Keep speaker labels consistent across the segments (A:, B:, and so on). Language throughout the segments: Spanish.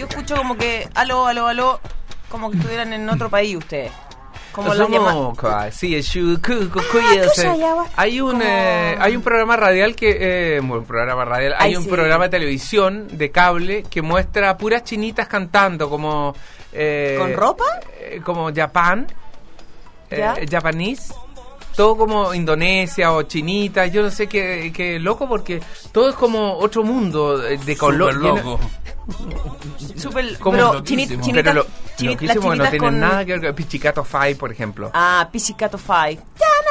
A: yo escucho como que aló, como que estuvieran en otro país ustedes. Como las llamadas.
B: Sí, hay un programa radial que hay un programa de televisión de cable que muestra puras chinitas cantando como
A: ¿con ropa?
B: Como Japanese. Todo como Indonesia o chinitas, yo no sé qué loco, porque todo es como otro mundo de color.
C: Súper loco.
A: Súper,
B: pero
A: chinitas
B: loquísimo, que no tienen
A: con...
B: nada que ver con Pizzicato 5, por ejemplo.
A: Ah, Pizzicato 5.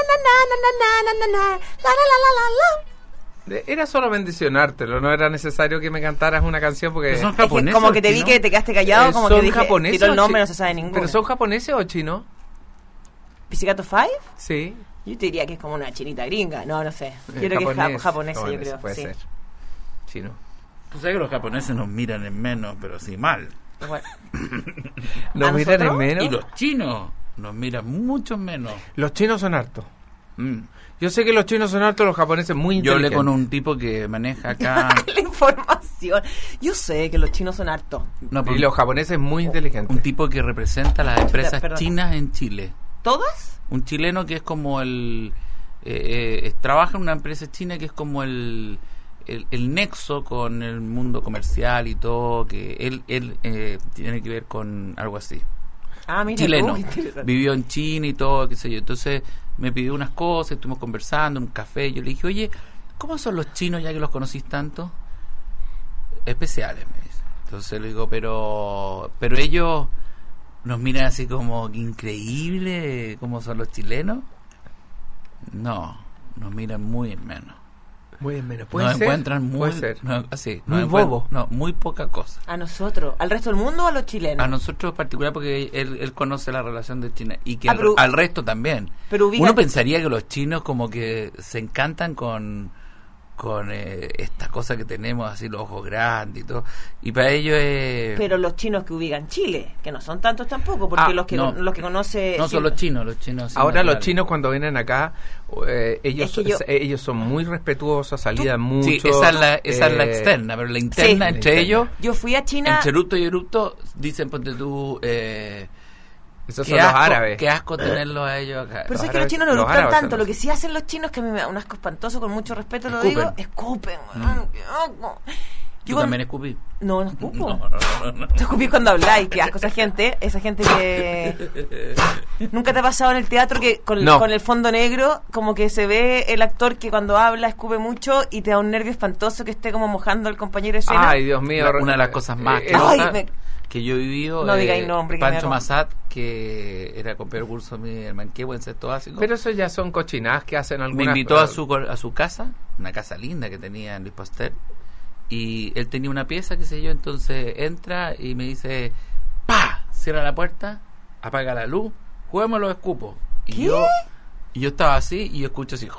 B: Era solo mencionártelo, no era necesario que me cantaras una canción porque...
C: Son japoneses,
A: como que te vi que te quedaste callado, como que dije, tiró el nombre, no se sabe ninguno.
B: ¿Pero son japoneses o chinos?
A: ¿Pizzicato 5?
B: Sí.
A: Yo te diría que es como una chinita gringa, no sé. Yo creo que es japonesa, yo creo.
B: Puede
A: sí.
B: ser. Chino.
C: Tú sabes que los japoneses nos miran en menos, pero sí mal.
A: Bueno.
B: ¿Nos miran en menos?
C: Y los chinos nos miran mucho menos.
B: Los chinos son hartos. Yo sé que los chinos son hartos, los japoneses muy inteligentes.
C: Yo hablé con un tipo que maneja acá...
A: La información. Yo sé que los chinos son hartos.
C: No,
B: y los japoneses muy inteligentes.
C: Un tipo que representa las empresas chinas en Chile.
A: ¿Todas?
C: Un chileno que es como el... trabaja en una empresa china que es como el nexo con el mundo comercial y todo, que él tiene que ver con algo así.
A: Ah, mira,
C: chileno, vivió en China y todo, qué sé yo. Entonces me pidió unas cosas, estuvimos conversando en un café. Yo le dije, oye, ¿cómo son los chinos ya que los conocís tanto? Especiales, me dice. Entonces le digo, pero ellos nos miran así como increíble, ¿cómo son los chilenos? No, nos miran muy en menos.
B: Muy en menos.
C: Nos encuentran muy...
B: muy bobo.
C: No, muy poca cosa.
A: ¿A nosotros? ¿Al resto del mundo o a los chilenos?
C: A nosotros en particular, porque él conoce la relación de China. Y que al resto también.
A: Pero
C: uno pensaría que los chinos como que se encantan con esta cosa que tenemos, así los ojos grandes y todo. Y para ellos es...
A: Pero los chinos que ubican Chile, que no son tantos tampoco, porque los que conoce...
C: No son los chinos.
B: Ahora los chinos cuando vienen acá, ellos son muy respetuosos, saludan mucho.
C: Sí, esa es la externa, pero la interna entre ellos...
A: Yo fui a China...
C: Entre eructo y eructo, dicen, ponte tú...
B: esos son los árabes.
C: Qué asco tenerlos a ellos acá.
A: Pero es que los chinos no eructan tanto. Lo que sí hacen los chinos, que a mí me da un asco espantoso, con mucho respeto lo digo, escupen.
C: ¿Tú también escupí?
A: No escupo. No. Te escupís cuando habláis, qué asco. Esa gente que... ¿Nunca te ha pasado en el teatro que con el fondo negro, como que se ve el actor que cuando habla escupe mucho y te da un nervio espantoso que esté como mojando al compañero de escena?
B: Ay, Dios mío.
C: Una de las cosas más que yo he vivido,
A: no digáis nombre,
C: Pancho Massat, que era compañero de curso de mi Manquehue en sexto básico.
B: Pero eso ya son cochinadas que hacen algunas...
C: Me invitó a su casa, una casa linda que tenía en Luis Pasteur, y él tenía una pieza, qué sé yo, entonces entra y me dice, ¡pa! Cierra la puerta, apaga la luz, juguemos los escupos. Y yo estaba así y yo escucho así...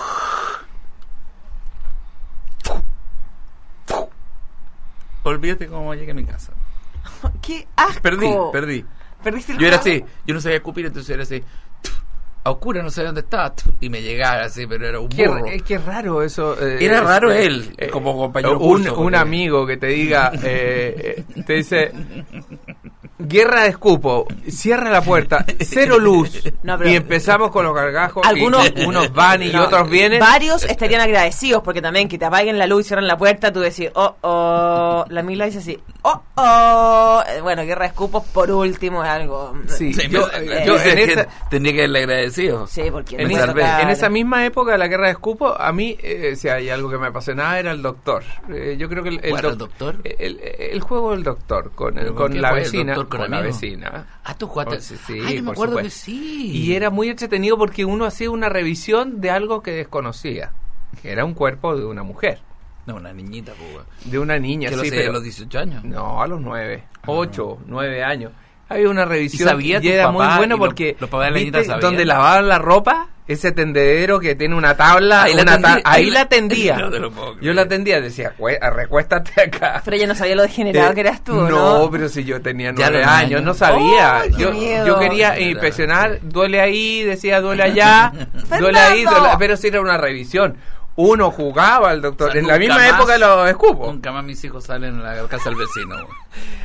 C: Olvídate cómo llegué a mi casa.
A: ¡Qué asco!
C: Perdí.
A: Perdiste el
C: Yo era así, yo no sabía escupir, entonces era así, a oscura, no sabía dónde estaba, y me llegaba así, pero era un burro.
B: Qué raro eso.
C: Era raro él, como compañero curso.
B: Un amigo que te diga, te dice, guerra de escupo, cierra la puerta, cero luz, y empezamos con los gargajos, unos van y otros vienen.
A: Varios estarían agradecidos, porque también que te apaguen la luz y cierren la puerta, tú decís, la Mila dice así, bueno, guerra de escupos por último es algo...
B: Sí, yo
C: tendría que haberle agradecido.
A: Sí, porque
B: en esa misma época de la guerra de escupo, a mí, si hay algo que me apasionaba, era el doctor. Yo creo que
C: el doctor.
B: El juego del doctor con la vecina.
C: Con
B: la vecina.
C: Ah, tú jugaste.
B: Sí,
C: yo me acuerdo que sí.
B: Y era muy entretenido porque uno hacía una revisión de algo que desconocía, que era un cuerpo de una mujer.
C: No, una niñita, pues.
B: De una niña,
C: sí, pero a los 18 años.
B: No, a los 9, 8, 9 años. Había una revisión
C: y
B: era muy bueno porque
C: los papás de la niñita sabían.
B: Donde lavaban la ropa, ese tendedero que tiene una tabla, ahí la tendía. No te lo puedo creer. Yo la tendía, decía, recuéstate acá.
A: Pero ella no sabía lo degenerado que eras tú, ¿no?
B: No, pero si yo tenía 9 años, no sabía. Yo quería impresionar, duele ahí, decía duele allá, duele ahí, pero si era una revisión. Uno jugaba al doctor, en la misma época los escupos.
C: Nunca más mis hijos salen a la casa del vecino.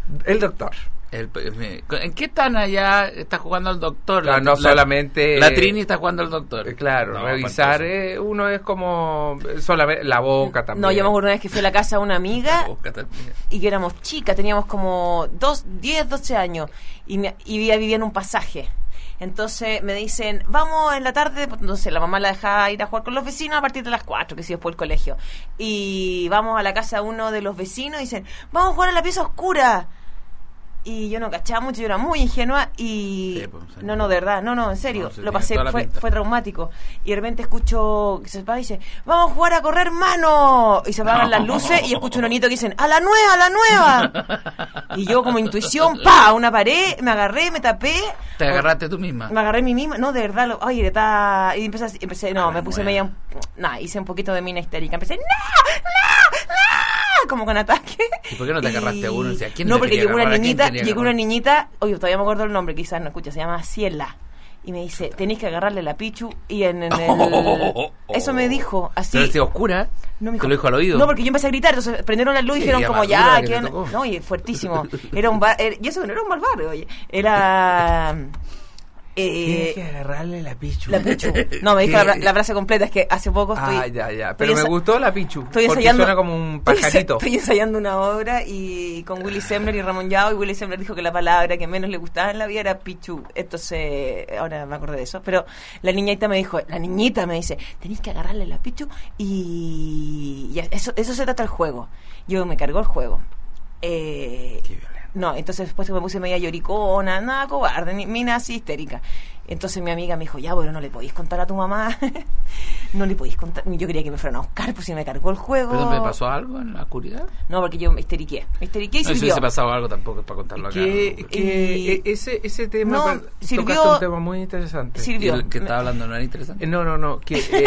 B: El doctor.
C: ¿En qué están allá? Está jugando al doctor.
B: Claro, no solamente...
C: La Trini está jugando al doctor.
B: Claro, no, revisar uno es como solamente la boca también.
A: No, yo me acuerdo una vez que fui a la casa de una amiga y que éramos chicas, teníamos como 10, 12 años y vivía en un pasaje. Entonces me dicen, vamos en la tarde, entonces la mamá la dejaba ir a jugar con los vecinos a partir de las 4, que sí, después el colegio. Y vamos a la casa de uno de los vecinos y dicen, vamos a jugar a la pieza oscura. Y yo no cachaba mucho, yo era muy ingenua y... Sí, pues, no, de verdad, no, en serio, lo pasé, fue traumático. Y de repente escucho que se va y dice, vamos a jugar a correr mano. Y se apagan las luces y escucho un onito que dicen, ¡a la nueva! Y yo como intuición, ¡pa! Una pared, me agarré, me tapé.
C: ¿Te agarraste tú misma?
A: Me agarré a mí misma, no, de verdad, y empecé, no, me puse media, hice un poquito de mina histérica, empecé, ¡no! Como con ataque.
C: ¿Y por qué no te agarraste a uno? O sea, ¿quién
A: no, porque llegó una niñita, oye, todavía me acuerdo el nombre, quizás no escucha, se llama Ciela. Y me dice, tenéis que agarrarle la pichu y en el... Eso me dijo, así.
C: ¿Pero si oscura?
A: No,
C: ¿te lo dijo al oído?
A: No, porque yo empecé a gritar, entonces prendieron la luz y dijeron como ya... No, y fuertísimo. Era un bar, y eso no era un mal barrio, oye. Era...
B: Tienes que agarrarle la pichu.
A: La pichu. No, me dijo la frase completa, es que hace poco estoy...
B: ya. Pero me gustó la pichu, porque suena como un pajarito.
A: Estoy ensayando una obra y con Willy Sembler y Ramón Yao, y Willy Sembler dijo que la palabra que menos le gustaba en la vida era pichu. Entonces, ahora me acordé de eso. Pero la niñita me dice, tenés que agarrarle la pichu y eso se trata el juego. Yo me cargó el juego. Qué violento. No, entonces después me puse media lloricona, nada cobarde, mina así histérica. Entonces mi amiga me dijo, ya, bueno, no le podéis contar a tu mamá. No le podéis contar. Yo quería que me fueran a buscar, pues si me cargó el juego.
C: ¿Pero me pasó algo en la oscuridad?
A: No, porque yo me histeriqué y sirvió.
C: Si hubiese pasado algo tampoco es para contarlo acá.
B: Ese tema,
A: sirvió,
B: tocaste un tema muy interesante.
A: Sirvió.
C: ¿Y el que estaba hablando no era interesante?
B: No.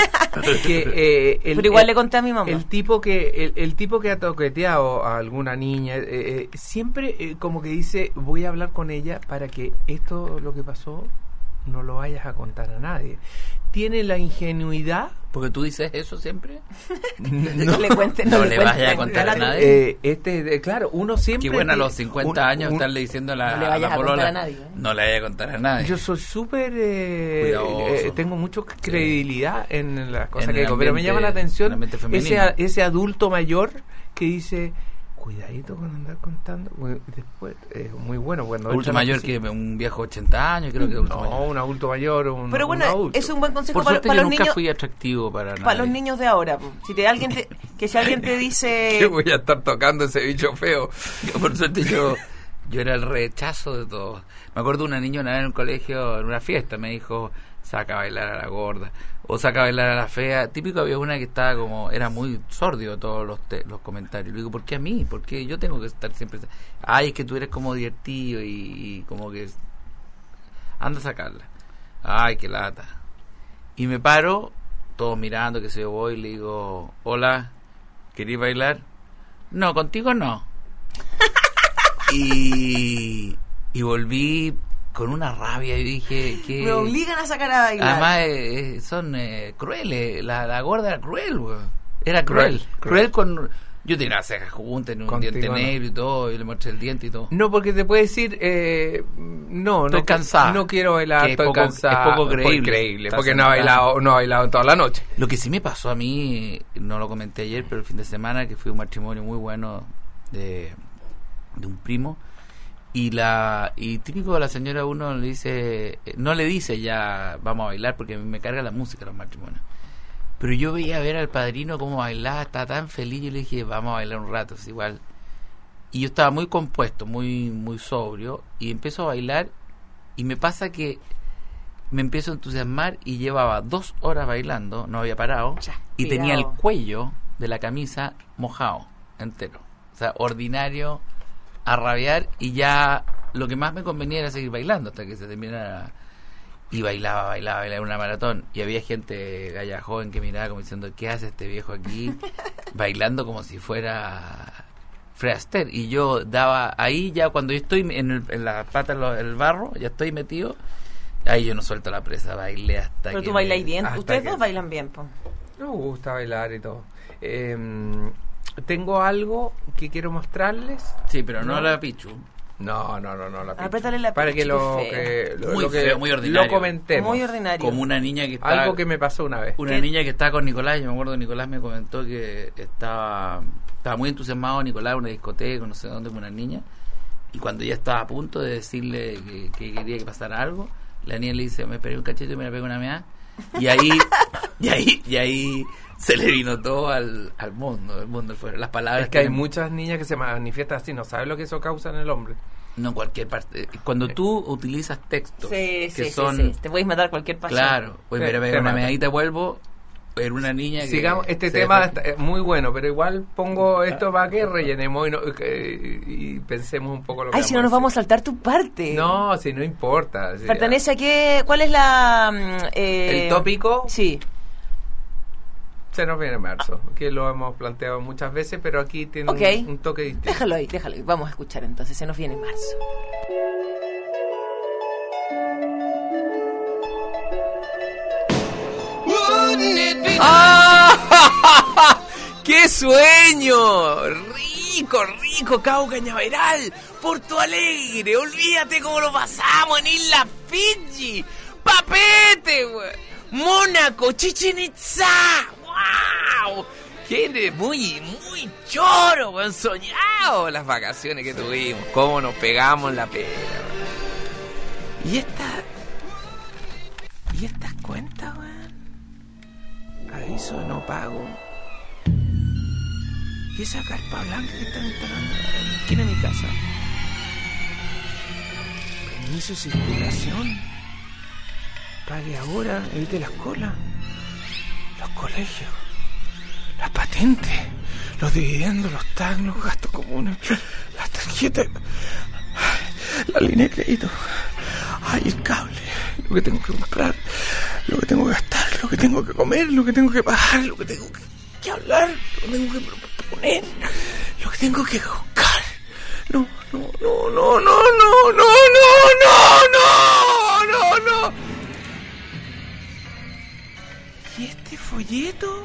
A: Pero igual le conté a mi mamá.
B: El tipo que ha toqueteado a alguna niña, siempre como que dice, voy a hablar con ella para que esto, lo que pasó, no lo vayas a contar a nadie. Tiene la ingenuidad.
C: ¿Porque tú dices eso siempre?
A: No le
C: vayas a contar a nadie.
B: Claro, uno siempre...
C: Qué bueno a los 50 años estarle diciendo a la polola,
A: a nadie,
C: no le vayas a contar a nadie.
B: Yo soy súper... tengo mucha credibilidad en las cosas que digo, pero me llama la atención ese adulto mayor que dice... Cuidadito con andar contando. Después es muy bueno cuando...
C: ¿Adulto mayor que un viejo 80 años? Creo que
B: un adulto mayor.
A: Pero bueno, es un buen consejo
C: para
A: los niños.
C: Nunca fui atractivo para nadie.
A: Para los niños de ahora. Si alguien te dice...
B: ¿Qué voy a estar tocando ese bicho feo?
C: Por suerte yo era el rechazo de todo. Me acuerdo de una niña en un colegio, en una fiesta, me dijo, saca a bailar a la gorda o saca a bailar a la fea. Típico, había una que estaba como, era muy sordio todos los comentarios. Le digo, ¿por qué a mí? ¿Por qué yo tengo que estar siempre? Ay, es que tú eres como divertido y como que anda a sacarla. Ay, qué lata. Y me paro, todos mirando, que se voy, y le digo, hola, ¿querías bailar? No, contigo no. Y volví con una rabia y dije que...
A: Me obligan a sacar a bailar.
C: Además son crueles. La gorda era cruel, güey. Era cruel con... Yo tenía las cejas juntas, un diente negro y todo, y le mostré el diente y todo.
B: No, porque te puede decir,
C: estoy cansado.
B: No quiero bailar, estoy cansado.
C: Es poco creíble.
B: Porque no ha bailado toda la noche.
C: Lo que sí me pasó a mí, no lo comenté ayer, pero el fin de semana, que fui a un matrimonio muy bueno de un primo, y típico de la señora, uno le dice, no le dice ya vamos a bailar, porque me carga la música los matrimonios, pero yo veía ver al padrino cómo bailaba, estaba tan feliz, yo le dije vamos a bailar un rato, es igual, y yo estaba muy compuesto, muy muy sobrio, y empiezo a bailar, y me pasa que me empiezo a entusiasmar, y llevaba 2 horas bailando, no había parado, y tenía el cuello de la camisa mojado entero, o sea, ordinario, a rabiar, y ya lo que más me convenía era seguir bailando hasta que se terminara. Y bailaba una maratón, y había gente galla joven que miraba como diciendo, ¿qué hace este viejo aquí? Bailando como si fuera Fred Astaire. Y yo daba ahí, ya cuando yo estoy en la pata el barro, ya estoy metido, ahí yo no suelto la presa, bailé hasta
A: Pero tú bailas bien, ustedes dos bailan bien, po.
B: No me gusta bailar y todo. Tengo algo que quiero mostrarles.
C: Sí, pero no la pichu.
B: No.
A: Apriétale la
B: para que
C: muy ordinario.
B: Lo comentemos.
A: Muy ordinario.
C: Como una niña que está...
B: Algo que me pasó una vez.
C: Una niña que estaba con Nicolás, yo me acuerdo que Nicolás me comentó que estaba muy entusiasmado Nicolás en una discoteca, no sé dónde, con una niña, y cuando ya estaba a punto de decirle que quería que pasara algo, la niña le dice, me esperé un cachete y me la pego una meada, y ahí se le vino todo al mundo, el mundo fuera. Las palabras.
B: Es que hay muchas niñas que se manifiestan así, no sabes lo que eso causa en el hombre.
C: No, en cualquier parte. Cuando tú utilizas textos
A: que
C: son...
A: Sí. Te puedes matar cualquier pasión.
C: Claro. Oye, pero una medallita vuelvo, era una niña que...
B: Sigamos, este tema es muy bueno, pero igual pongo esto para que rellenemos y pensemos un poco lo que...
A: Ay, si no nos vamos a saltar tu parte.
B: No, si no importa.
A: ¿Pertenece a qué? ¿Cuál es la...?
B: ¿El tópico?
A: Sí.
B: Se nos viene marzo, que lo hemos planteado muchas veces, pero aquí tiene un toque distinto.
A: Déjalo ahí. Vamos a escuchar entonces, se nos viene marzo.
B: ¡Ah! ¡Qué sueño! Rico, Cabo Cañaveral, Porto Alegre, olvídate cómo lo pasamos en Isla Fiji, Papete, Mónaco, Chichén Itzá. ¡Wow! Gente muy choro, weón, soñado las vacaciones que tuvimos, cómo nos pegamos la pera, weón. ¿Y estas cuentas, weón? Aviso de no pago. ¿Y esa carpa blanca que están instalando aquí en mi casa? Permiso de circulación. Pague ahora, evite las colas. Los colegios, las patentes, los dividendos, los tags, los gastos comunes, las tarjetas, la línea de crédito, el cable, lo que tengo que comprar, lo que tengo que gastar, lo que tengo que comer, lo que tengo que pagar, lo que tengo que hablar, lo que tengo que proponer, lo que tengo que buscar. No. ¿Y este folleto?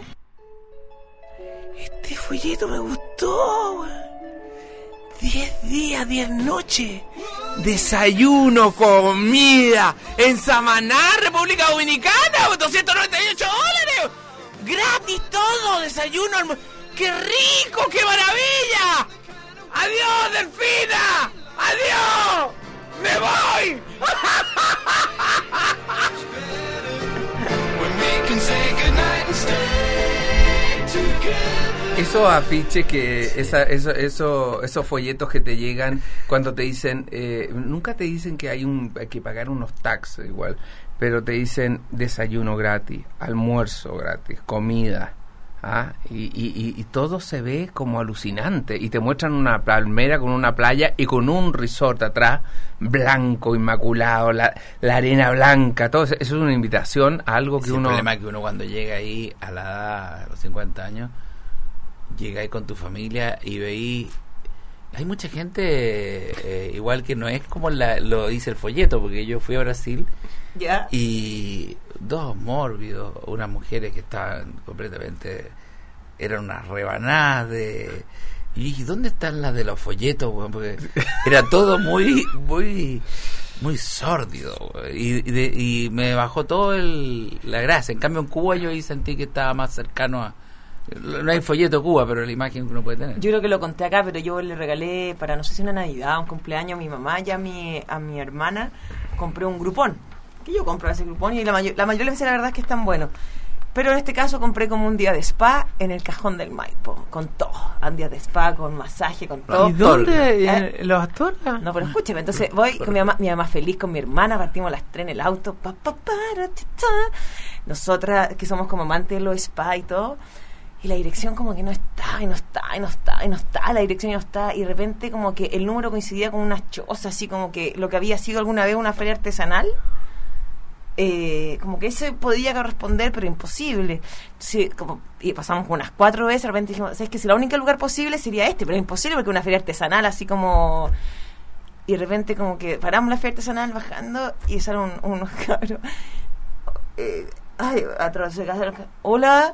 B: Este folleto me gustó, weón. 10 días, 10 noches. Desayuno, comida. En Samaná, República Dominicana, $298. Gratis todo, desayuno. ¡Qué rico, qué maravilla! ¡Adiós, Delfina! ¡Adiós! ¡Me voy! Esos afiches esos folletos que te llegan cuando te dicen, nunca te dicen que hay que pagar unos tax igual, pero te dicen desayuno gratis, almuerzo gratis, comida, y todo se ve como alucinante, y te muestran una palmera con una playa y con un resort atrás blanco, inmaculado, la arena blanca, todo eso es una invitación a algo que uno... El problema es que uno cuando llega ahí a la edad, a los 50 años, llega ahí con tu familia y veí, hay mucha gente igual que no es como lo dice el folleto, porque yo fui a Brasil y dos mórbidos, unas mujeres que estaban completamente, eran unas rebanadas de... Y dije, ¿dónde están las de los folletos, güey? Porque era todo muy sórdido, güey. Y me bajó todo la gracia. En cambio en Cuba yo ahí sentí que estaba más cercano a... No hay folleto Cuba, pero la imagen que uno puede tener.
A: Yo creo que lo conté acá, pero yo le regalé para, no sé si una Navidad, un cumpleaños a mi mamá y a mi hermana, compré un grupón. Que yo compro ese grupón y la mayoría de veces la verdad es que es tan bueno. Pero en este caso compré como un día de spa en el Cajón del Maipo, con todo. Un día de spa, con masaje, con todo.
B: ¿Y dónde? ¿Los Astorga?
A: No, pero escúcheme, entonces voy con mi mamá feliz, con mi hermana, partimos las 3 en el auto. Nosotras, que somos como amantes de los spa y todo, y la dirección como que no está, la dirección no está, y de repente como que el número coincidía con unas chozas, así como que lo que había sido alguna vez una feria artesanal. Como que ese podía corresponder, pero imposible. Entonces, y pasamos como unas 4 veces, de repente dijimos, ¿sabes que si el único lugar posible sería este? Pero es imposible porque una feria artesanal, así como... Y de repente como que paramos la feria artesanal bajando y salen unos cabros. Atrás de casa, hola.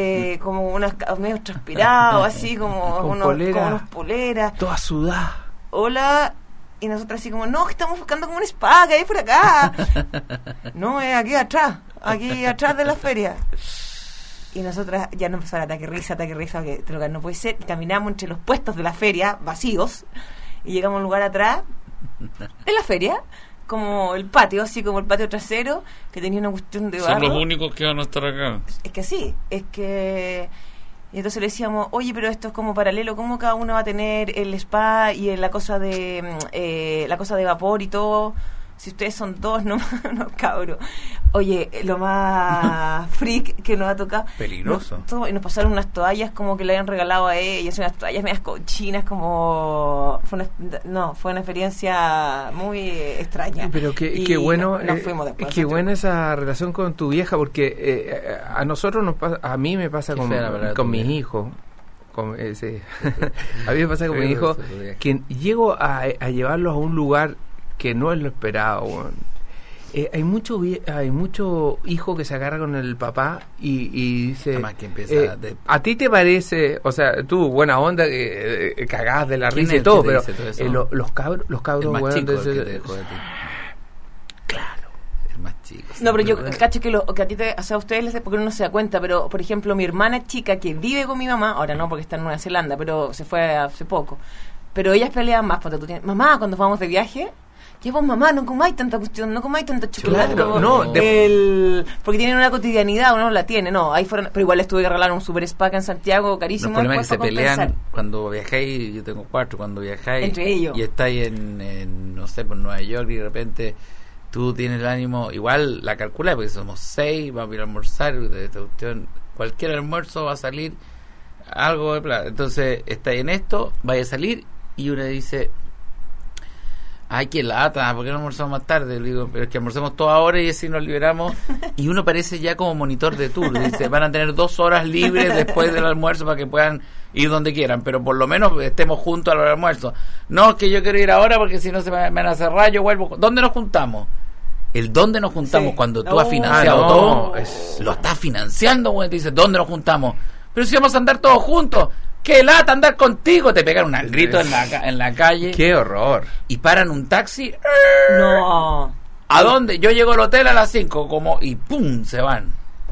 A: Como unos medio transpirados, así como unos poleras.
B: Todas sudadas.
A: hola, y nosotros así como, no, que estamos buscando como un spa que hay por acá. No, es aquí atrás de la feria. Y nosotras ya nos empezó el ataque risa, que no puede ser. Caminamos entre los puestos de la feria, vacíos, y llegamos a un lugar atrás, en la feria, como el patio, así como el patio trasero, que tenía una cuestión de barro.
C: Son los únicos que van a estar acá.
A: Es que sí, y entonces le decíamos, oye, pero esto es como paralelo, ¿cómo cada uno va a tener el spa y la cosa de vapor y todo? Si ustedes son dos, no, cabro. Oye, lo más freak que nos ha tocado.
B: Peligroso.
A: Y nos pasaron unas toallas como que le habían regalado a ellas, unas toallas medias cochinas, como... Fue una experiencia muy extraña.
B: Pero qué bueno,
A: nos fuimos después.
B: Qué buena esa relación con tu vieja, porque a nosotros nos pasa, a mí me pasa con mis hijos. A mí me pasa con mis hijos, que llego a llevarlos a un lugar que no es lo esperado, bueno. Hay mucho hijo que se agarra con el papá y dice,
C: además que empieza
B: ¿a ti te parece? O sea, tú, buena onda, cagás de la risa y todo, pero todo los cabros,
C: el más
B: bueno,
C: chico el que te dejó de ti.
B: Claro,
C: el más chico.
A: No, pero yo cacho que a ti a ustedes porque uno no se da cuenta, pero por ejemplo mi hermana chica que vive con mi mamá, ahora no porque está en Nueva Zelanda, pero se fue hace poco, pero ellas pelean más, porque tú tienes, mamá, cuando vamos de viaje, que vos, mamá, no comáis tanta cuestión, no comáis tanta chocolate.
B: Claro,
A: porque tienen una cotidianidad, uno no la tiene, no, ahí fueron, pero igual les tuve que regalar un super spa en Santiago, carísimo.
C: El problema es que se pelean cuando viajáis, yo tengo 4, cuando viajáis
A: entre ellos.
C: Y estáis en no sé, por Nueva York y de repente tú tienes el ánimo, igual la calcula porque somos 6, vamos a ir a almorzar, de esta cuestión, cualquier almuerzo va a salir algo de plata. Entonces, estáis en esto, vaya a salir y uno dice... Ay, qué lata, ¿por qué no almorzamos más tarde? Le digo, pero es que almorzamos toda hora y así nos liberamos. Y uno parece ya como monitor de tour. Dice, van a tener 2 horas libres después del almuerzo para que puedan ir donde quieran, pero por lo menos estemos juntos al almuerzo. No, es que yo quiero ir ahora porque si no se me van a cerrar, yo vuelvo. ¿Dónde nos juntamos? El dónde nos juntamos, sí. Cuando tú has financiado todo, lo estás financiando, güey. Te dice, ¿dónde nos juntamos? Pero si vamos a andar todos juntos. ¡Qué lata andar contigo! Te pegan un grito en la calle.
B: ¡Qué horror!
C: Y paran un taxi.
A: ¡No!
C: ¿A dónde? Yo llego al hotel a las 5, y ¡pum! Se van.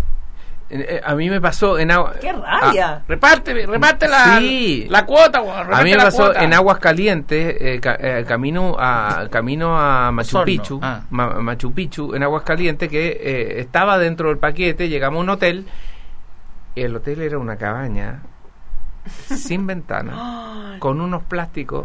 B: A mí me pasó en agua.
A: ¡Qué rabia!
C: Reparte la cuota.
B: A mí me pasó en Aguascalientes, camino a Machu Picchu. Machu Picchu, en Aguascalientes, que estaba dentro del paquete. Llegamos a un hotel. Y el hotel era una cabaña sin ventana, con unos plásticos.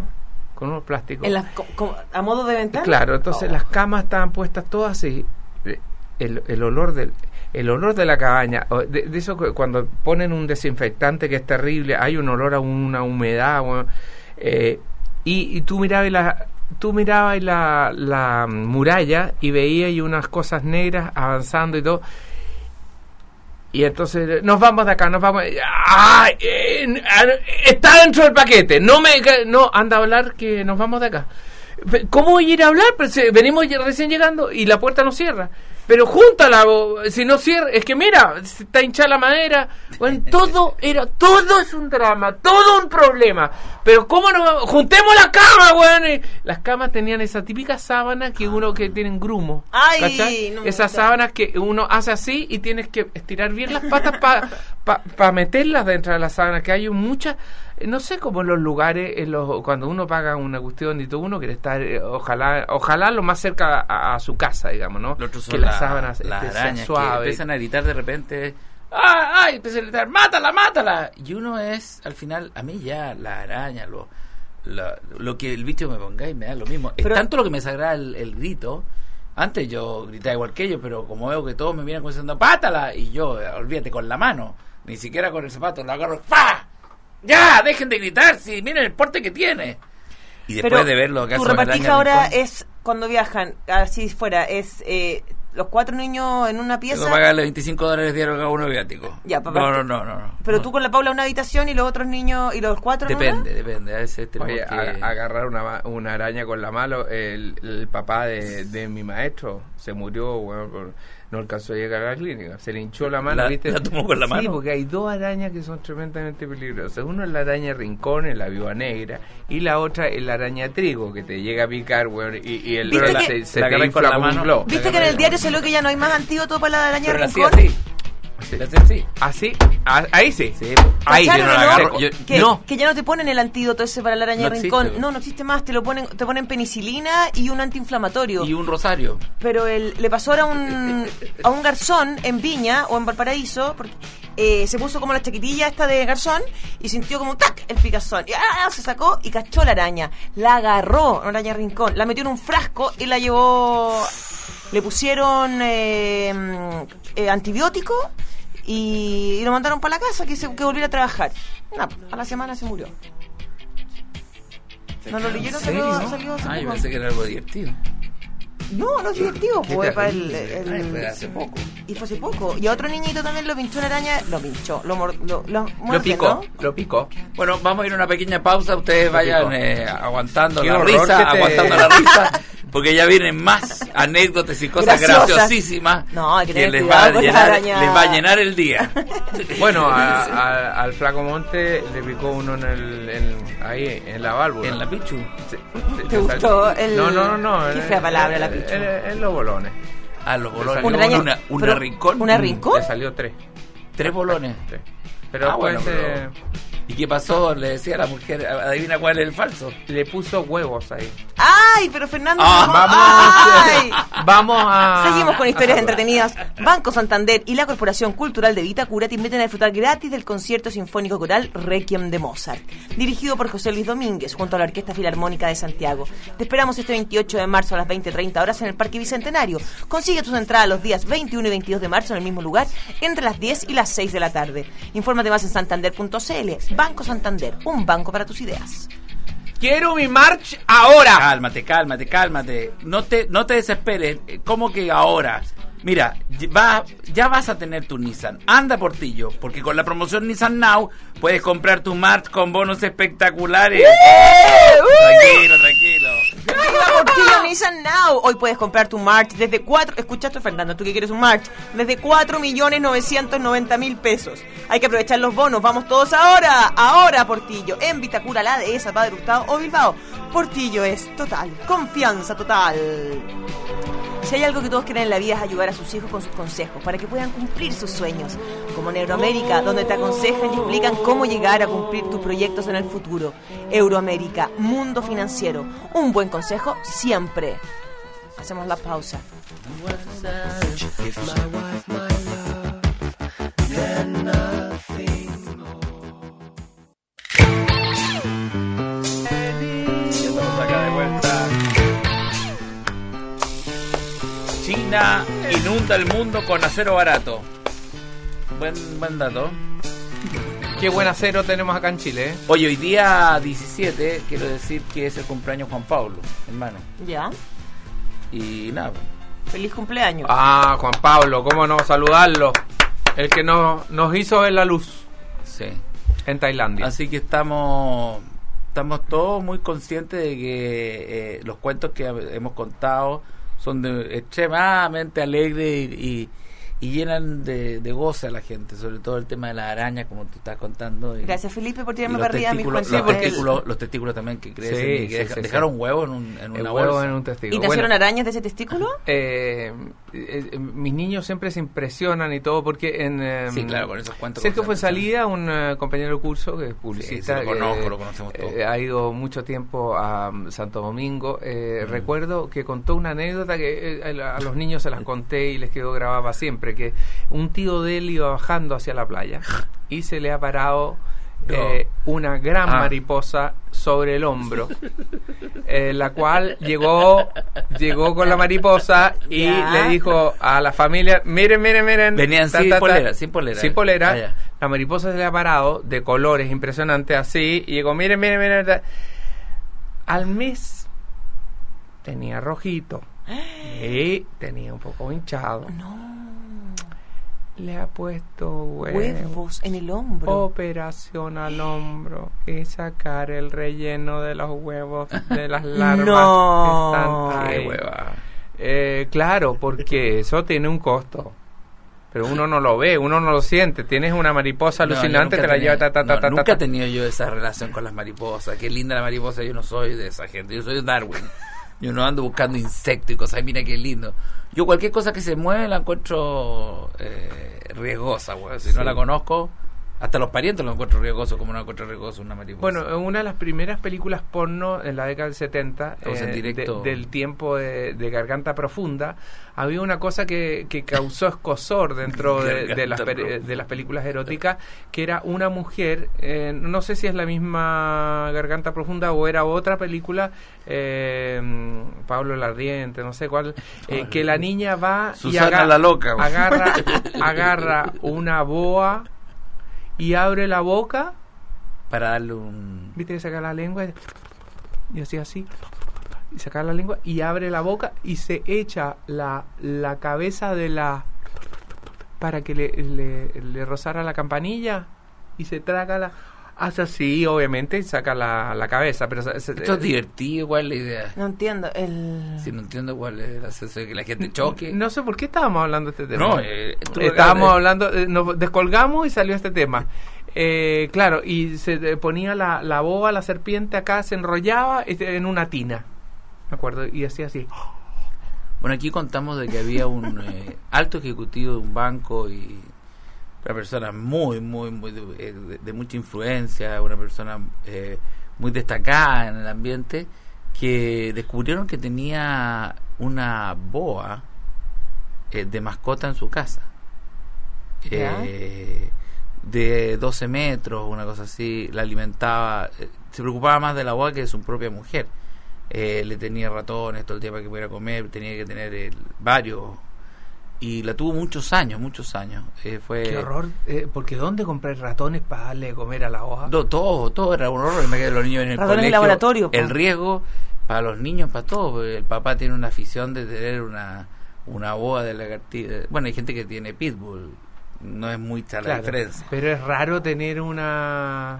A: ¿A modo de ventana?
B: Claro, entonces las camas estaban puestas todas así. El olor de la cabaña, de eso cuando ponen un desinfectante que es terrible, hay un olor a una humedad, bueno, y tú mirabas la muralla y veías y unas cosas negras avanzando y todo. Y entonces, nos vamos de acá, ¡ay! Está dentro del paquete. No, anda a hablar que nos vamos de acá. ¿Cómo voy a ir a hablar? Pero venimos recién llegando y la puerta no cierra. Pero júntala, si no cierra, es que mira, está hinchada la madera. Bueno, todo es un drama, todo un problema. Pero ¿cómo no? Juntemos la cama, weón. Las camas tenían esa típica sábana que tienen grumo.
A: Ay,
B: no, esas sábanas que uno hace así y tienes que estirar bien las patas para meterlas dentro de la sábana, que hay muchas. No sé, como en los lugares, cuando uno paga una cuestión y todo, uno quiere estar, ojalá lo más cerca a su casa, digamos, ¿no?
C: Que las sábanas sean suaves. Empiezan a gritar de repente, ¡ay! Empiezan a gritar, ¡mátala! Y uno es, al final, a mí ya la araña, lo que el bicho me ponga y me da lo mismo. Es tanto lo que me desagrada el grito. Antes yo gritaba igual que ellos, pero como veo que todos me vienen diciendo, ¡pátala! Y yo, olvídate, con la mano, ni siquiera con el zapato, lo agarro, ¡pa! ¡Ya! ¡Dejen de gritar! ¡Sí! ¡Miren el porte que tiene! Y después
A: pero
C: de ver lo que hace...
A: Tu repartija ahora es, cuando viajan, así fuera, es los 4 niños en una pieza...
C: Tengo que pagarle $25 diarios cada uno viático.
A: Ya, papá.
C: No.
A: Pero tú con la Paula una habitación y los otros niños y los 4
C: Depende. A veces
B: Oye, agarrar una araña con la mano, el papá de mi maestro se murió, bueno, no alcanzó a llegar a la clínica. Se le hinchó la mano, ¿viste?
C: ¿La tomó con la mano?
B: Sí, porque hay 2 arañas que son tremendamente peligrosas. Uno es la araña rincón, la viuda negra, y la otra es la araña trigo, que te llega a picar, weón, y el se te infla como un globo.
A: ¿Viste que en el diario salió que ya no hay más antídoto para la araña rincón?
B: ¿Así? Ahí sí.
A: Ahí yo no la agarro. Que ya no te ponen el antídoto ese para la araña rincón. No existe más. Te ponen penicilina y un antiinflamatorio.
C: Y un rosario.
A: Pero le pasó ahora a un garzón en Viña o en Valparaíso, porque se puso como la chaquetilla esta de garzón y sintió como ¡tac! El picazón. Y se sacó y cachó la araña. La agarró, una araña rincón. La metió en un frasco y la llevó... Le pusieron antibiótico y lo mandaron para la casa que volviera a trabajar. A la semana se murió. ¿No lo leyeron? Salió
C: yo pensé que era algo divertido.
A: No es divertido, fue para
C: fue hace poco.
A: Y fue hace poco. Y a otro niñito también lo pinchó una araña.
B: Lo picó.
C: Bueno, vamos a ir a una pequeña pausa. Ustedes vayan aguantando la risa. Porque ya vienen más anécdotas y cosas graciosísimas que les va a llenar el día.
B: Bueno, al Flaco Monte le picó uno ahí en la válvula.
C: ¿En la pichu?
A: ¿Te gustó el...?
B: No.
A: Qué fea palabra, la pichu.
B: En los bolones.
C: Los bolones.
A: ¿Una rincón? ¿Una rincón?
B: Le salió 3.
C: 3 bolones.
B: 3. Pero
C: bueno, ¿y qué pasó? Le decía a la mujer, adivina cuál es el falso.
B: Le puso huevos ahí.
A: ¡Ay! Pero Fernando...
B: Vamos a...
A: Seguimos con historias entretenidas. Banco Santander y la Corporación Cultural de Vitacura te invitan a disfrutar gratis del concierto sinfónico coral Requiem de Mozart, dirigido por José Luis Domínguez, junto a la Orquesta Filarmónica de Santiago. Te esperamos este 28 de marzo a las 20:30 horas en el Parque Bicentenario. Consigue tus entradas los días 21 y 22 de marzo en el mismo lugar, entre las 10 y las 6 de la tarde. Infórmate más en santander.cl. Banco Santander, un banco para tus ideas.
B: Quiero mi march ahora.
C: Cálmate. No te desesperes. ¿Cómo que ahora? Mira, ya vas a tener tu Nissan. Anda, Portillo, porque con la promoción Nissan Now puedes comprar tu March con bonos espectaculares. Tranquilo.
A: ¡Viva Portillo Nissan Now! Hoy puedes comprar tu March desde 4... Escuchaste, Fernando, tú que quieres un March. Desde 4.990.000 pesos. Hay que aprovechar los bonos. Vamos todos ahora, Portillo. En Vitacura, La Dehesa, Padre Hurtado o Bilbao. Portillo es total. Confianza total. Si hay algo que todos quieren en la vida es ayudar a sus hijos con sus consejos para que puedan cumplir sus sueños. Como en Euroamérica, donde te aconsejan y explican cómo llegar a cumplir tus proyectos en el futuro. Euroamérica, mundo financiero. Un buen consejo siempre. Hacemos la pausa.
C: China inunda el mundo con acero barato. Buen dato.
B: Qué buen acero tenemos acá en Chile, ¿eh?
C: Oye, hoy día 17, quiero decir que es el cumpleaños Juan Pablo, hermano.
A: Ya.
C: Y nada.
A: Feliz cumpleaños.
B: Juan Pablo, cómo no saludarlo. El que nos hizo ver la luz.
C: Sí.
B: En Tailandia.
C: Así que estamos todos muy conscientes de que los cuentos que hemos contado son extremadamente alegres y llenan de goce a la gente, sobre todo el tema de las arañas, como tú estás contando.
A: Gracias, Felipe, por tirarme para arriba mis cuentos.
C: Los testículos también que crecen, dejaron huevos en una bolsa.
B: En un testículo.
A: ¿Y nacieron arañas de ese testículo?
B: Mis niños siempre se impresionan y todo, porque
C: sí, claro, con esos cuentos.
B: Sergio Fuenzalida, un compañero de curso que es publicista,
C: lo conocemos todos.
B: Ha ido mucho tiempo a Santo Domingo. Recuerdo que contó una anécdota que a los niños se las conté y les quedó grabada siempre, que un tío de él iba bajando hacia la playa y se le ha parado una gran mariposa sobre el hombro, la cual llegó con la mariposa y le dijo a la familia, miren.
C: Venían sin polera.
B: La mariposa se le ha parado de colores impresionantes así y llegó, miren. Al mes tenía rojito y tenía un poco hinchado.
A: No.
B: Le ha puesto
A: huevos en el hombro.
B: Operación al hombro y sacar el relleno de los huevos de las larvas
A: no.
B: que están ahí.
C: Qué hueva.
B: Claro, porque eso tiene un costo. Pero uno no lo ve, uno no lo siente. Tienes una mariposa alucinante, te la lleva
C: nunca he tenido yo esa relación con las mariposas. Qué linda la mariposa, yo no soy de esa gente. Yo soy Darwin. Yo no ando buscando insectos y cosas. Mira qué lindo. Yo cualquier cosa que se mueve la encuentro riesgosa, güey. Si no la conozco, hasta los parientes lo encuentro riesgoso, como no encuentro riesgoso una mariposa.
B: Bueno, una de las primeras películas porno en la década del 70, del tiempo de Garganta Profunda, había una cosa que causó escozor dentro de las películas eróticas, que era una mujer, no sé si es la misma Garganta Profunda o era otra película, Pablo Lardiente, no sé cuál, que la niña va
C: Susana la loca,
B: agarra una boa y abre la boca
C: para darle un...
B: ¿Viste? Que saca la lengua y hacía así y saca la lengua y abre la boca y se echa la cabeza de la... para que le rozara la campanilla y se traga la... Hace así, obviamente, y saca la cabeza, pero...
C: Esto es divertido, igual la idea.
A: No entiendo,
C: Sí, no entiendo cuál es que la gente choque.
B: No sé por qué estábamos hablando de este tema.
C: No,
B: estábamos hablando... nos descolgamos y salió este tema. Claro, y se ponía la boa, la serpiente acá, se enrollaba en una tina, ¿me acuerdo? Y hacía así.
C: Bueno, aquí contamos de que había un alto ejecutivo de un banco y... una persona muy de mucha influencia, una persona muy destacada en el ambiente, que descubrieron que tenía una boa de mascota en su casa, de 12 metros, una cosa así. La alimentaba, se preocupaba más de la boa que de su propia mujer. Le tenía ratones todo el tiempo que pudiera comer, tenía que tener varios. Y la tuvo muchos años. Fue...
B: Qué horror, porque ¿dónde comprar ratones para darle de comer a la hoja?
C: Todo era un horror. Me quedé los niños en el
A: ratones
C: colegio.
A: En laboratorio,
C: el riesgo para los niños, para todos. El papá tiene una afición de tener una boa de lagartija. Bueno, hay gente que tiene pitbull. No es mucha la diferencia.
B: Pero es raro tener una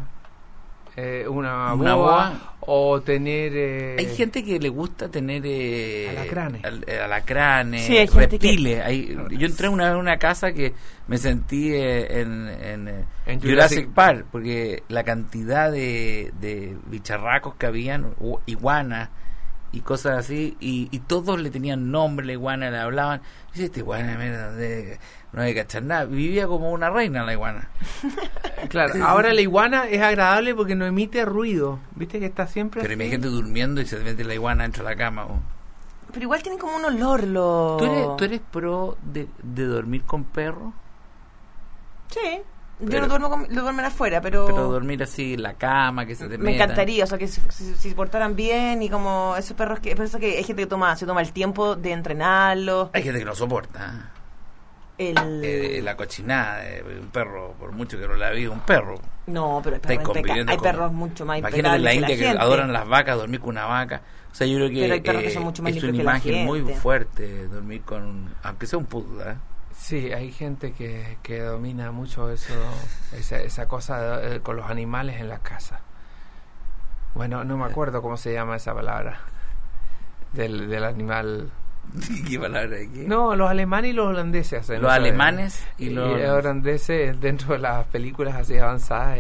B: boa o tener...
C: Hay gente que le gusta tener
B: alacranes,
A: sí,
C: reptiles. Yo entré una vez en una casa que me sentí en Jurassic Park, porque la cantidad de bicharracos que habían, iguanas y cosas así, y todos le tenían nombre, la iguana, le hablaban. Dice, esta iguana, no hay que cachar nada. Vivía como una reina la iguana.
B: Claro, ahora la iguana es agradable porque no emite ruido. ¿Viste que está siempre
C: Pero hay gente durmiendo y se mete la iguana dentro de la cama.
A: Pero igual tienen como un olor.
C: ¿Tú eres pro de dormir con perro?
A: Sí. Yo no duermen afuera, pero
C: dormir así en la cama, que se te
A: me encantaría, o sea, que si portaran bien y como esos perros que... Pero que hay gente que se toma el tiempo de entrenarlos.
C: Hay gente que no soporta la cochinada de un perro, por mucho que no la viva un perro.
A: No, pero hay perros mucho más
C: imagínate en la India que adoran las vacas, dormir con una vaca. O sea, yo creo que,
A: hay perros que son mucho más
C: es una imagen muy fuerte dormir con aunque sea un poodle, ¿eh?
B: Sí, hay gente que domina mucho esa cosa con los animales en la casa. Bueno, no me acuerdo cómo se llama esa palabra del animal.
C: ¿Qué palabra aquí?
B: No, los alemanes y los holandeses hacen.
C: Los alemanes y los
B: holandeses dentro de las películas así avanzadas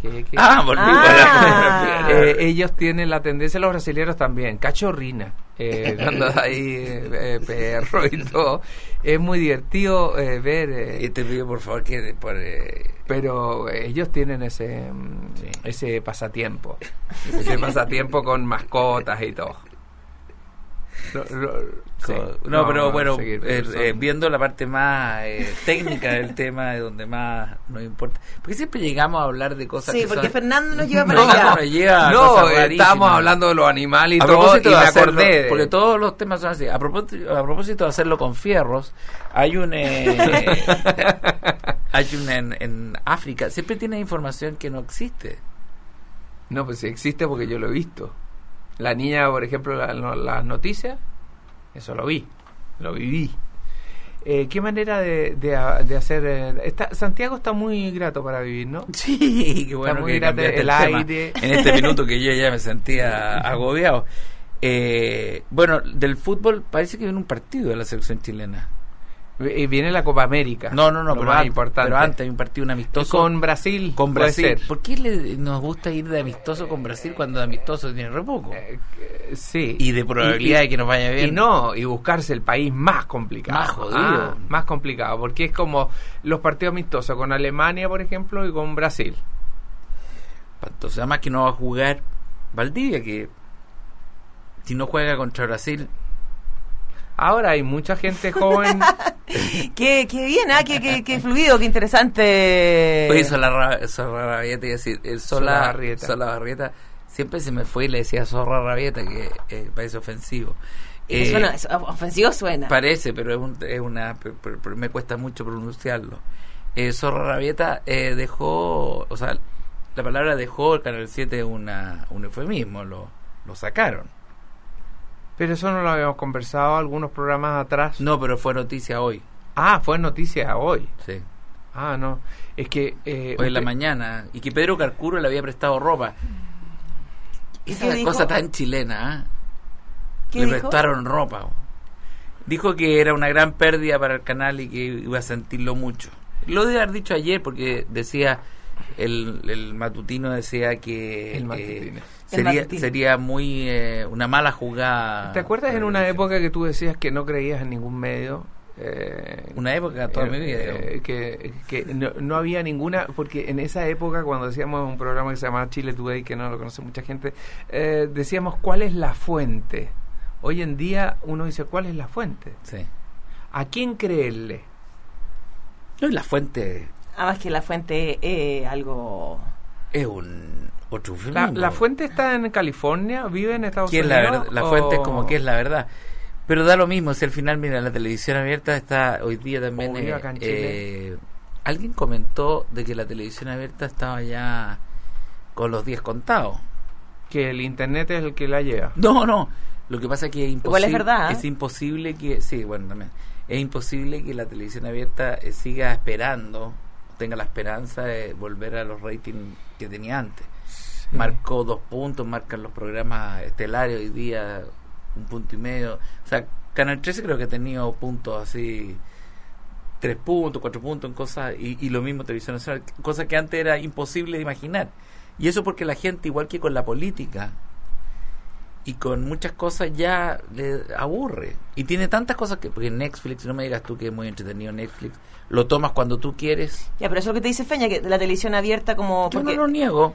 B: ellos tienen la tendencia, los brasileños también, cachorrina. Cuando hay perro y todo, es muy divertido ver.
C: Y te pido por favor que
B: pero ellos tienen ese pasatiempo, con mascotas y todo.
C: Pero bueno, viendo la parte más técnica del tema, de donde más nos importa, porque siempre llegamos a hablar de cosas
A: que porque Fernando nos lleva
C: para allá.
B: Estábamos hablando de los animales y todo, y me acordé
C: porque todos los temas son así. A propósito de hacerlo con fierros, hay un en África, siempre tiene información que no existe.
B: No, pues sí existe porque yo lo he visto. La niña, por ejemplo, las noticias, eso lo viví. ¿Qué manera de hacer? Santiago está muy grato para vivir, ¿no?
C: Sí, qué bueno que cambiaste el aire. En este minuto que yo ya me sentía agobiado. Bueno, del fútbol parece que viene un partido de la selección chilena.
B: Y viene la Copa América.
C: No, pero antes hay un partido, un amistoso.
B: Con Brasil.
C: Con Brasil. ¿Por qué nos gusta ir de amistoso con Brasil cuando de amistoso tiene re poco?
B: Sí.
C: Y de probabilidad de que nos vaya bien.
B: Y buscarse el país más complicado.
C: Más jodido.
B: Más complicado, porque es como los partidos amistosos con Alemania, por ejemplo, y con Brasil.
C: Entonces, además que no va a jugar Valdivia, que si no juega contra Brasil...
B: Ahora hay mucha gente joven.
A: Qué bien, qué fluido, qué interesante.
C: Pues Zorra Rabieta, y decir, el Sola Barrieta, siempre se me fue y le decía Zorra Rabieta, que parece ofensivo.
A: Ofensivo suena.
C: Parece, pero me cuesta mucho pronunciarlo. Zorra Rabieta dejó, o sea, la palabra dejó el Canal 7 un eufemismo, lo sacaron.
B: Pero eso no lo habíamos conversado algunos programas atrás.
C: No, pero fue noticia hoy.
B: Fue noticia hoy.
C: Sí.
B: No. Es que...
C: hoy en la mañana. Y que Pedro Carcuro le había prestado ropa. Esa es la cosa tan chilena,
A: ¿Qué
C: le
A: dijo?
C: prestaron ropa. Dijo que era una gran pérdida para el canal y que iba a sentirlo mucho. Lo debe haber dicho ayer porque decía... El matutino decía que... Sería muy una mala jugada.
B: ¿Te acuerdas en una época que tú decías que no creías en ningún medio?
C: Una época toda mi vida.
B: Que no había ninguna, porque en esa época cuando decíamos un programa que se llamaba Chile Today, que no lo conoce mucha gente, decíamos ¿cuál es la fuente? Hoy en día uno dice ¿cuál es la fuente?
C: Sí.
B: ¿A quién creerle?
C: No, la fuente...
A: Más que la fuente algo...
C: Es otro
B: la fuente está en California, vive en Estados Unidos.
C: La fuente es como que es la verdad. Pero da lo mismo, si al final, mira, la televisión abierta está hoy día también...
B: acá en Chile.
C: Alguien comentó de que la televisión abierta estaba ya con los 10 contados.
B: Que el internet es el que la lleva.
C: No. Lo que pasa es que es imposible...
A: Igual es verdad.
C: Es imposible que... Sí, bueno, también. Es imposible que la televisión abierta siga esperando, tenga la esperanza de volver a los ratings que tenía antes. Sí. Marcó 2 puntos, marcan los programas estelares hoy día 1,5 puntos. O sea, Canal 13 creo que ha tenido puntos así, 3 puntos, 4 puntos en cosas, y lo mismo Televisión Nacional, cosas que antes era imposible de imaginar. Y eso porque la gente, igual que con la política y con muchas cosas, ya le aburre. Y tiene tantas cosas que... Porque Netflix, no me digas tú que es muy entretenido Netflix, lo tomas cuando tú quieres.
A: Ya, pero eso es lo que te dice Feña, que la televisión abierta como...
C: Yo no lo niego.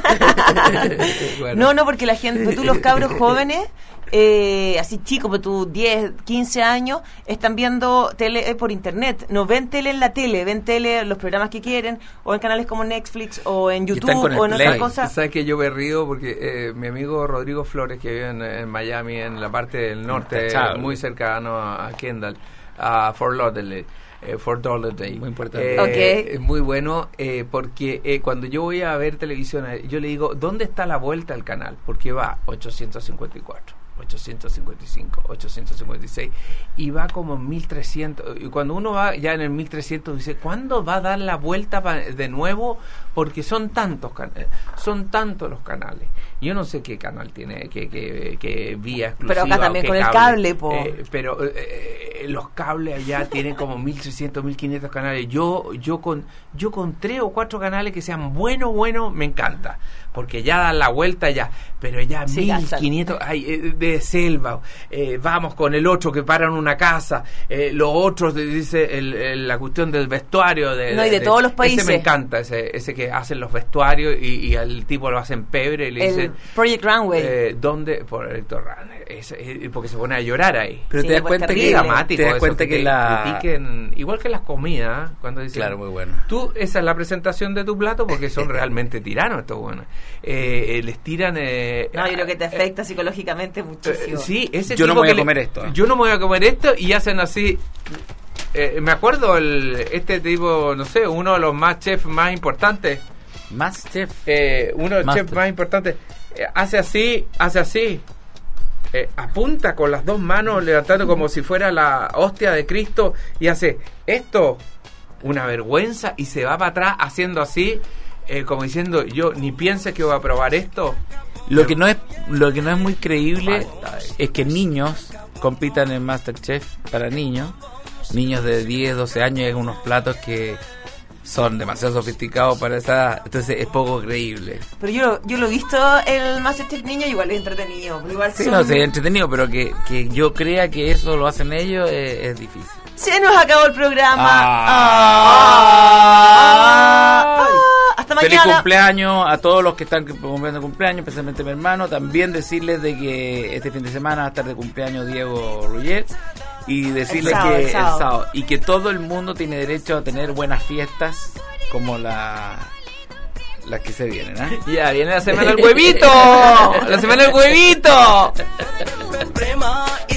A: Bueno. No, porque la gente, tú los cabros jóvenes, así chicos, pero tú 10, 15 años, están viendo tele por internet. No ven tele en la tele, ven tele los programas que quieren, o en canales como Netflix, o en YouTube, o en otras cosas.
B: ¿Sabes que yo me río? Porque mi amigo Rodrigo Flores, que vive en Miami, en la parte del norte, muy cercano a Kendall, a Fort Lauderdale. Fort Lauderdale.
C: Muy importante.
B: Muy bueno, porque cuando yo voy a ver televisión, yo le digo, ¿dónde está la vuelta al canal? Porque va 854, 855, 856 y va como en 1300. Y cuando uno va ya en el 1300 dice, ¿cuándo va a dar la vuelta de nuevo? Porque son tantos los canales. Yo no sé qué canal tiene, que vía exclusiva.
A: Pero acá también con el cable,
B: pero los cables allá tienen como 1300, 1500 canales. Yo con 3 o 4 canales que sean buenos, me encanta. Porque ya dan la vuelta ya. Pero ya sí, 1500 de selva. Vamos con el otro que paran una casa. Los otros, dice la cuestión del vestuario.
A: Y de todos los países.
B: Ese me encanta, ese que hacen los vestuarios y al tipo lo hacen pebre y le dicen...
A: Project Runway.
B: ¿Dónde? Por Project Runway. Porque se pone a llorar ahí.
C: Pero te das cuenta que es dramático. Te das cuenta que
B: critiquen, igual que las comidas, cuando dicen...
C: Claro, muy bueno.
B: Tú, esa es la presentación de tu plato porque son realmente tiranos estos buenos. Les tiran...
A: yo creo que te afecta psicológicamente muchísimo.
B: Sí, ese
C: yo
B: tipo
C: no me voy a comer esto.
B: Yo no me voy a comer esto y hacen así... me acuerdo este tipo, no sé, uno de los chefs más importantes.
C: Más chef.
B: Uno de los chefs más importantes. Hace así. Apunta con las 2 manos levantando como si fuera la hostia de Cristo y hace esto, una vergüenza, y se va para atrás haciendo así, como diciendo, yo ni piense que voy a probar esto.
C: Lo que no es lo que no es muy creíble es que niños compitan en MasterChef para niños de 10, 12 años, en unos platos que son demasiado sofisticados para esa edad, entonces es poco creíble.
A: Pero yo lo he visto el MasterChef niño, igual es entretenido. Igual
C: sí, no sé, es entretenido, pero que yo crea que eso lo hacen ellos es difícil.
A: Se nos acabó el programa. Hasta mañana.
C: Feliz cumpleaños a todos los que están cumpliendo cumpleaños, especialmente mi hermano. También decirles de que este fin de semana va a estar de cumpleaños Diego Rullet. Y decirles que el sábado. Y que todo el mundo tiene derecho a tener buenas fiestas como las que se vienen, ¿eh?
B: Ya, viene la semana del huevito. La semana del huevito.